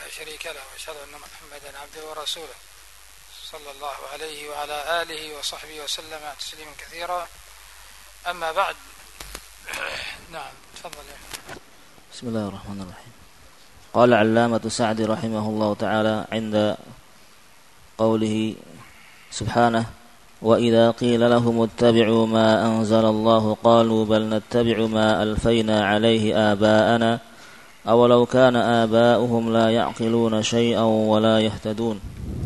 لا شريك له، وأشهد أن محمدا عبده ورسوله صلى الله عليه وعلى آله وصحبه وسلم تسليما كثيرا. أما بعد. نعم تفضل. بسم الله الرحمن الرحيم. قال علامة سعدي رحمه الله تعالى عند قوله سبحانه: وإذا قيل لهم اتبعوا ما أنزل الله قالوا بل نتبع ما ألفينا عليه آباءنا أولو كان آباؤهم لا يعقلون شيئا ولا يهتدون.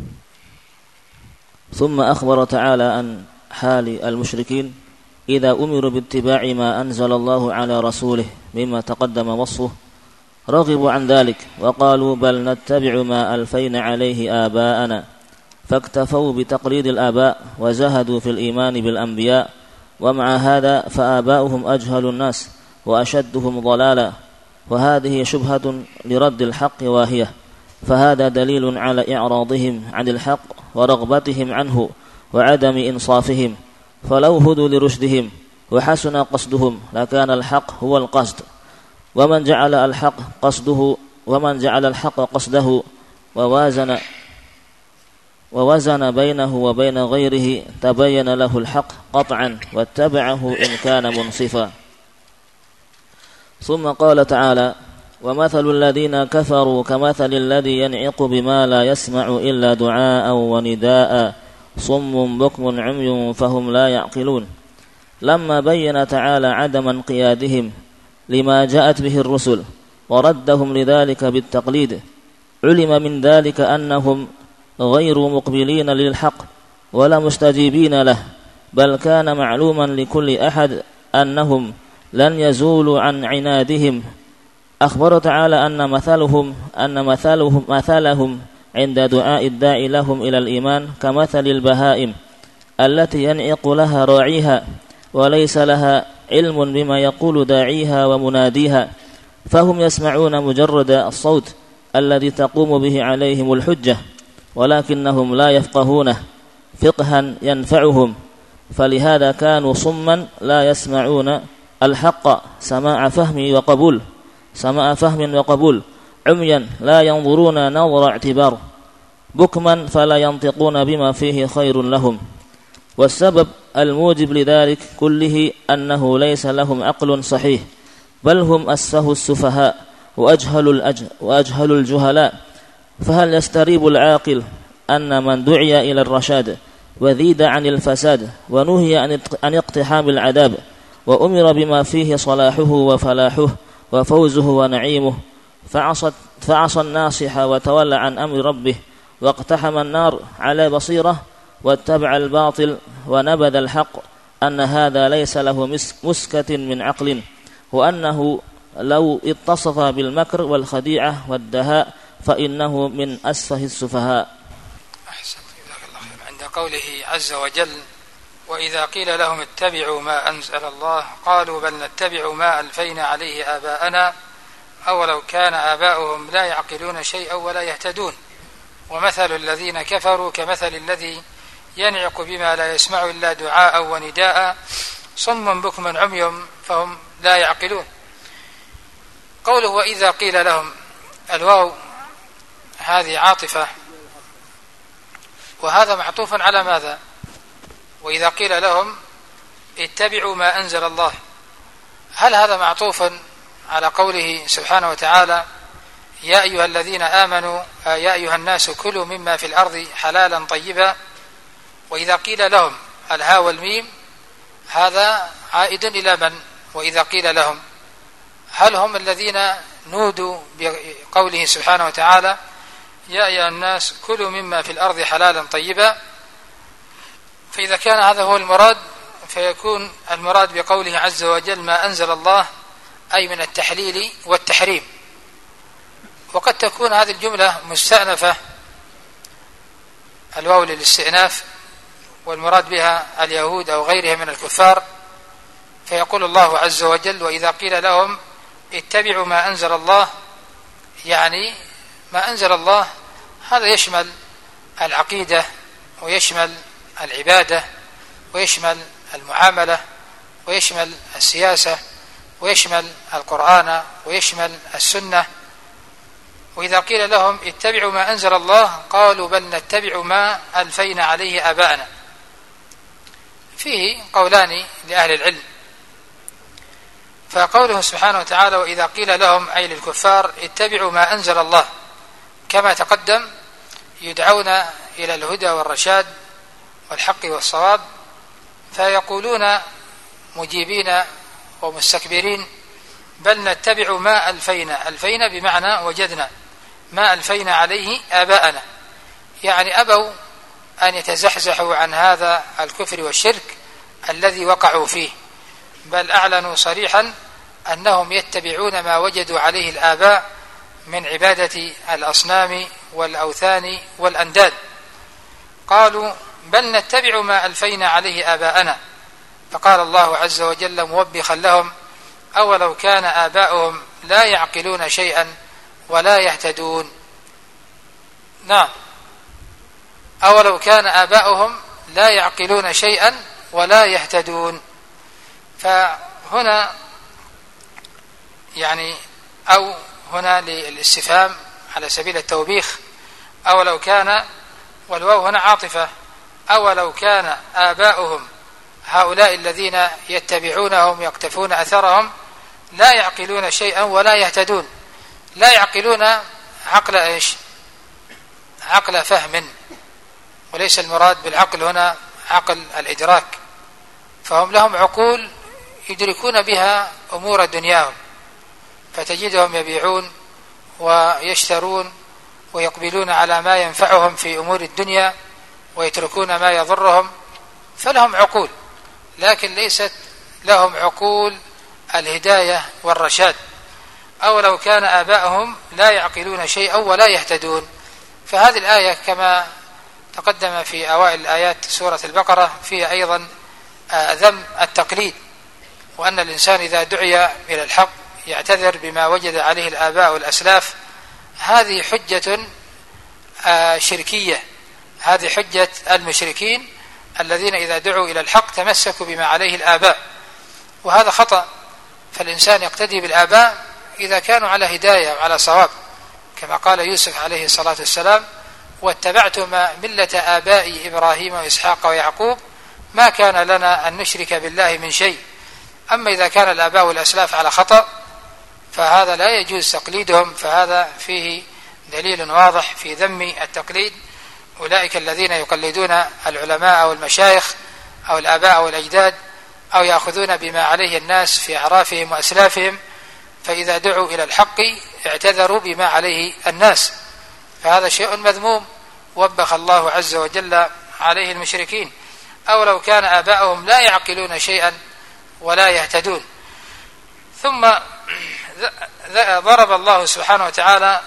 ثم أخبر تعالى عن حال المشركين إذا أمروا باتباع ما أنزل الله على رسوله مما تقدم وصفه رغبوا عن ذلك وقالوا بل نتبع ما ألفينا عليه آباءنا، فاكتفوا بتقليد الآباء وزهدوا في الإيمان بالأنبياء، ومع هذا فآباؤهم أجهل الناس وأشدهم ضلالا، وهذه شبهة لرد الحق واهية، فهذا دليل على إعراضهم عن الحق ورغبتهم عنه وعدم إنصافهم، فلو هدوا لرشدهم وحسن قصدهم لكان الحق هو القصد، ومن جعل الحق قصده ووازن بينه وبين غيره تبين له الحق قطعا واتبعه إن كان منصفا. ثم قال تعالى: ومثل الذين كفروا كمثل الذي ينعق بما لا يسمع إلا دعاء ونداء صم بكم عمي فهم لا يعقلون. لما بين تعالى عدم انقيادهم لما جاءت به الرسل وردهم لذلك بالتقليد، علم من ذلك أنهم غير مقبلين للحق ولا مستجيبين له، بل كان معلوما لكل أحد أنهم لن يزولوا عن عنادهم. أخبر تعالى أن مثلهم عند دعاء الداعي لهم إلى الإيمان كمثل البهائم التي ينعق لها راعيها وليس لها علم بما يقول داعيها ومناديها، فهم يسمعون مجرد الصوت الذي تقوم به عليهم الحجة، ولكنهم لا يفقهونه فقها ينفعهم، فلهذا كانوا صما لا يسمعون الحق سماع فهم وقبول، عميا لا ينظرون نظر اعتبار، بكما فلا ينطقون بما فيه خير لهم. والسبب الموجب لذلك كله أنه ليس لهم عقل صحيح، بل هم أسفه السفهاء وأجهل الجهلاء. فهل يستريب العاقل أن من دعي إلى الرشاد وذيد عن الفساد ونهي عن اقتحام العذاب وأمر بما فيه صلاحه وفلاحه وفوزه ونعيمه فعصى الناصح وتولى عن أمر ربه واقتحم النار على بصيرة واتبع الباطل ونبذ الحق، أن هذا ليس له مسكة من عقل، وأنه لو اتصف بالمكر والخديعة والدهاء فإنه من أسفه السفهاء. أحسنت، جزاك الله خير. عند قوله عز وجل: وإذا قيل لهم اتبعوا ما أنزل الله قالوا بل نتبع ما ألفينا عليه آباءنا أولو كان آباؤهم لا يعقلون شيئا ولا يهتدون. ومثل الذين كفروا كمثل الذي ينعق بما لا يسمع إلا دعاء ونداء صم بكم عمي فهم لا يعقلون. قوله وإذا قيل لهم، الواو هذه عاطفة، وهذا معطوف على ماذا؟ وإذا قيل لهم اتبعوا ما أنزل الله، هل هذا معطوف على قوله سبحانه وتعالى: يا أيها الذين آمنوا يا أيها الناس كلوا مما في الأرض حلالا طيبا؟ وإذا قيل لهم الهاء والميم هذا عائد إلى من؟ وإذا قيل لهم، هل هم الذين نودوا بقوله سبحانه وتعالى: يا أيها الناس كلوا مما في الأرض حلالا طيبا؟ فإذا كان هذا هو المراد فيكون المراد بقوله عز وجل ما أنزل الله أي من التحليل والتحريم. وقد تكون هذه الجملة مستأنفة، الواو للاستئناف، والمراد بها اليهود أو غيرها من الكفار، فيقول الله عز وجل: وإذا قيل لهم اتبعوا ما أنزل الله، يعني ما أنزل الله هذا يشمل العقيدة ويشمل العبادة ويشمل المعاملة ويشمل السياسة ويشمل القرآن ويشمل السنة وإذا قيل لهم اتبعوا ما أنزل الله قالوا بل نتبع ما ألفينا عليه آباءنا. فيه قولان لأهل العلم. فقوله سبحانه وتعالى وإذا قيل لهم أي للكفار اتبعوا ما أنزل الله، كما تقدم يدعون إلى الهدى والرشاد والحق والصواب، فيقولون مجيبين ومستكبرين بل نتبع ما ألفينا بمعنى وجدنا ما ألفينا عليه آباءنا، يعني أبوا أن يتزحزحوا عن هذا الكفر والشرك الذي وقعوا فيه، بل أعلنوا صريحا أنهم يتبعون ما وجدوا عليه الآباء من عبادة الأصنام والأوثان والأنداد. قالوا بل نتبع ما ألفينا عليه آباءنا، فقال الله عز وجل موبخا لهم أولو كان آباؤهم لا يعقلون شيئا ولا يهتدون. نعم، أولو كان آباؤهم لا يعقلون شيئا ولا يهتدون. فهنا يعني أو هنا للاستفهام على سبيل التوبيخ، أولو كان، والواو هنا عاطفة، أولو كان آباؤهم هؤلاء الذين يتبعونهم يقتفون أثرهم لا يعقلون شيئا ولا يهتدون. لا يعقلون عقل إيش؟ عقل فهم، وليس المراد بالعقل هنا عقل الإدراك، فهم لهم عقول يدركون بها أمور دنياهم، فتجدهم يبيعون ويشترون ويقبلون على ما ينفعهم في أمور الدنيا ويتركون ما يضرهم، فلهم عقول، لكن ليست لهم عقول الهداية والرشاد. أو لو كان آباؤهم لا يعقلون شيئا ولا يهتدون. فهذه الآية كما تقدم في أوائل الآيات سورة البقرة فيها أيضا ذم التقليد، وأن الإنسان إذا دعي إلى الحق يعتذر بما وجد عليه الآباء والأسلاف. هذه حجة شركية، هذه حجة المشركين الذين إذا دعوا إلى الحق تمسكوا بما عليه الآباء، وهذا خطأ. فالإنسان يقتدي بالآباء إذا كانوا على هداية وعلى صواب، كما قال يوسف عليه الصلاة والسلام واتبعتما ملة آبائي إبراهيم وإسحاق ويعقوب ما كان لنا أن نشرك بالله من شيء. أما إذا كان الآباء والأسلاف على خطأ فهذا لا يجوز تقليدهم، فهذا فيه دليل واضح في ذم التقليد. أولئك الذين يقلدون العلماء أو المشايخ أو الآباء أو الأجداد، أو يأخذون بما عليه الناس في أعرافهم وأسلافهم، فإذا دعوا إلى الحق اعتذروا بما عليه الناس، فهذا شيء مذموم وبخ الله عز وجل عليه المشركين. أو لو كان آباؤهم لا يعقلون شيئا ولا يهتدون. ثم ضرب الله سبحانه وتعالى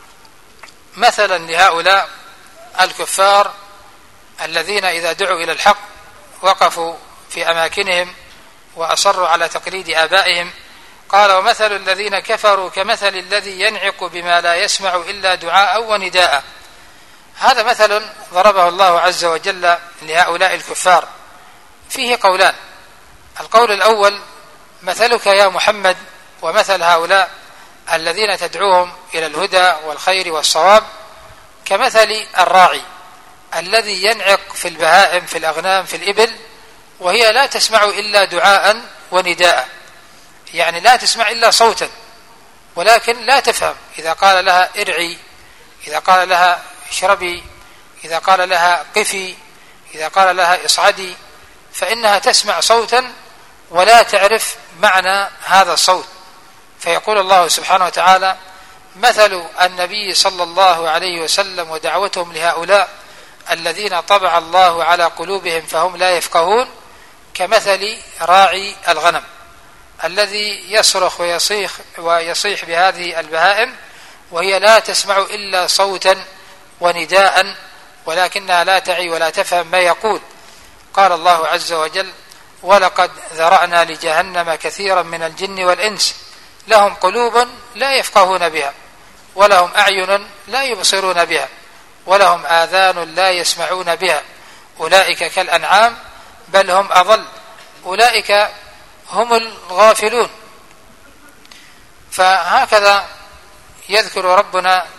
مثلا لهؤلاء الكفار الذين إذا دعوا إلى الحق وقفوا في أماكنهم وأصروا على تقليد آبائهم. قال ومثل الذين كفروا كمثل الذي ينعق بما لا يسمع إلا دعاء ونداء. هذا مثل ضربه الله عز وجل لهؤلاء الكفار، فيه قولان. القول الأول مثلك يا محمد ومثل هؤلاء الذين تدعوهم إلى الهدى والخير والصواب كمثل الراعي الذي ينعق في البهائم في الأغنام في الإبل، وهي لا تسمع إلا دعاء ونداء، يعني لا تسمع إلا صوتا، ولكن لا تفهم. إذا قال لها ارعي، إذا قال لها اشربي، إذا قال لها قفي، إذا قال لها اصعدي، فإنها تسمع صوتا ولا تعرف معنى هذا الصوت. فيقول الله سبحانه وتعالى مثل النبي صلى الله عليه وسلم ودعوتهم لهؤلاء الذين طبع الله على قلوبهم فهم لا يفقهون كمثل راعي الغنم الذي يصرخ ويصيح بهذه البهائم وهي لا تسمع إلا صوتا ونداء، ولكنها لا تعي ولا تفهم ما يقول. قال الله عز وجل ولقد ذرأنا لجهنم كثيرا من الجن والإنس لهم قلوب لا يفقهون بها ولهم أعين لا يبصرون بها ولهم آذان لا يسمعون بها أولئك كالأنعام بل هم أضل أولئك هم الغافلون. فهكذا يذكر ربنا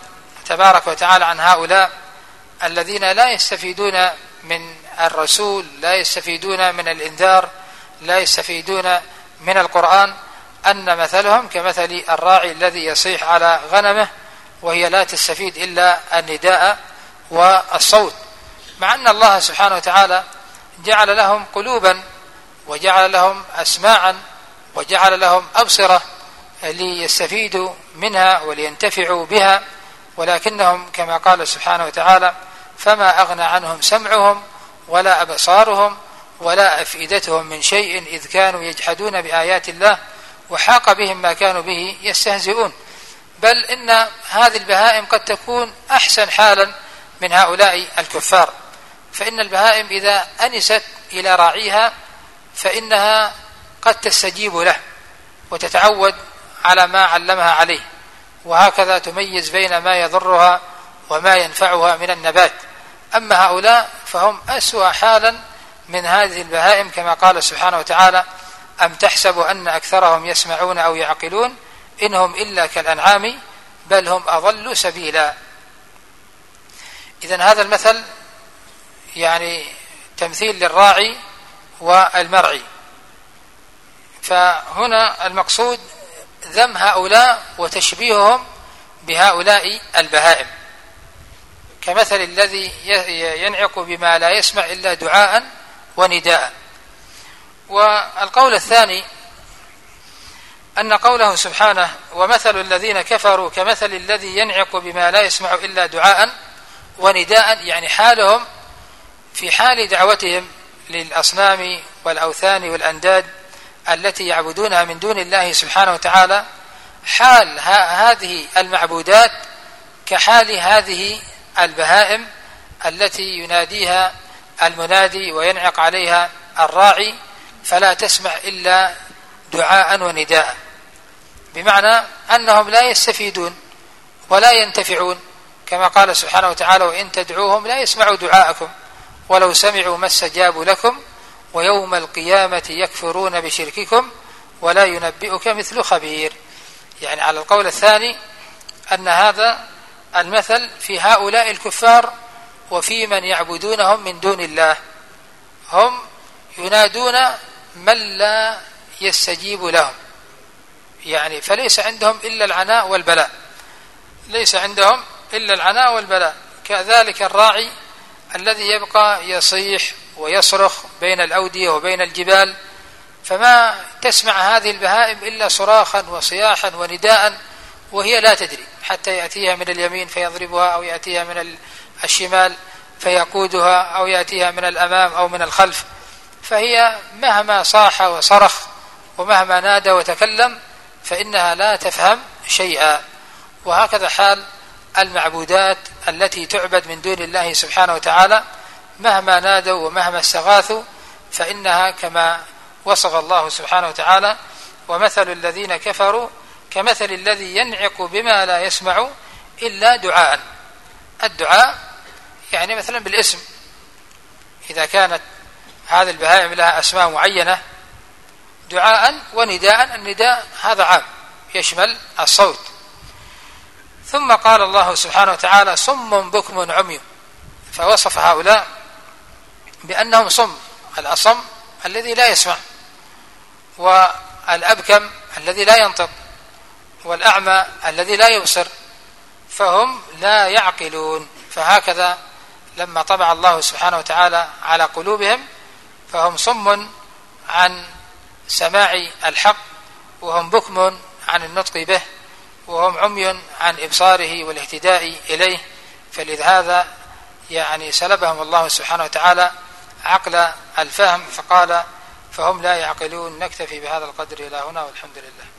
تبارك وتعالى عن هؤلاء الذين لا يستفيدون من الرسول، لا يستفيدون من الإنذار، لا يستفيدون من القرآن، أن مثلهم كمثل الراعي الذي يصيح على غنمه وهي لا تستفيد إلا النداء والصوت، مع أن الله سبحانه وتعالى جعل لهم قلوبا وجعل لهم أسماعا وجعل لهم أبصرة ليستفيدوا منها ولينتفعوا بها، ولكنهم كما قال سبحانه وتعالى: فما أغنى عنهم سمعهم ولا أبصارهم ولا أفئدتهم من شيء إذ كانوا يجحدون بآيات الله وحاق بهم ما كانوا به يستهزئون. بل إن هذه البهائم قد تكون أحسن حالا من هؤلاء الكفار، فإن البهائم إذا أنست إلى راعيها فإنها قد تستجيب له وتتعود على ما علمها عليه، وهكذا تميز بين ما يضرها وما ينفعها من النبات. أما هؤلاء فهم أسوأ حالا من هذه البهائم، كما قال سبحانه وتعالى: أم تحسب أن أكثرهم يسمعون أو يعقلون إنهم إلا كالأنعام بل هم أضل سبيلا. إذن هذا المثل يعني تمثيل للراعي والمرعي، فهنا المقصود ذم هؤلاء وتشبيههم بهؤلاء البهائم، كمثل الذي ينعق بما لا يسمع إلا دعاء ونداء. والقول الثاني أن قوله سبحانه: ومثل الذين كفروا كمثل الذي ينعق بما لا يسمع إلا دعاء ونداء، يعني حالهم في حال دعوتهم للأصنام والأوثان والأنداد التي يعبدونها من دون الله سبحانه وتعالى، حال هذه المعبودات كحال هذه البهائم التي يناديها المنادي وينعق عليها الراعي فلا تسمع إلا دعاء ونداء، بمعنى أنهم لا يستفيدون ولا ينتفعون، كما قال سبحانه وتعالى: وإن تدعوهم لا يسمعوا دعاءكم ولو سمعوا ما استجابوا لكم ويوم القيامة يكفرون بشرككم ولا ينبئك مثل خبير. يعني على القول الثاني أن هذا المثل في هؤلاء الكفار وفي من يعبدونهم من دون الله، هم ينادون من لا يستجيب لهم، يعني فليس عندهم إلا العناء والبلاء، ليس عندهم إلا العناء والبلاء. كذلك الراعي الذي يبقى يصيح ويصرخ بين الأودية وبين الجبال، فما تسمع هذه البهائم إلا صراخا وصياحا ونداء وهي لا تدري، حتى يأتيها من اليمين فيضربها أو يأتيها من الشمال فيقودها أو يأتيها من الأمام أو من الخلف، فهي مهما صاح وصرخ ومهما نادى وتكلم فإنها لا تفهم شيئا. وهكذا حال المعبودات التي تعبد من دون الله سبحانه وتعالى، مهما نادوا ومهما استغاثوا فإنها كما وصف الله سبحانه وتعالى: ومثل الذين كفروا كمثل الذي ينعق بما لا يسمع إلا دعاء. الدعاء يعني مثلا بالاسم، إذا كانت هذه البهائم لها أسماء معينة دعاء ونداء، النداء هذا عام يشمل الصوت. ثم قال الله سبحانه وتعالى: صم بكم عمي، فوصف هؤلاء بأنهم صم، الأصم الذي لا يسمع، والأبكم الذي لا ينطق، والأعمى الذي لا يبصر، فهم لا يعقلون. فهكذا لما طبع الله سبحانه وتعالى على قلوبهم فهم صم عن سماع الحق، وهم بكم عن النطق به، وهم عمي عن إبصاره والاهتداء إليه. فلهذا يعني سلبهم الله سبحانه وتعالى عقل الفهم، فقال: فهم لا يعقلون. نكتفي بهذا القدر إلى هنا، والحمد لله.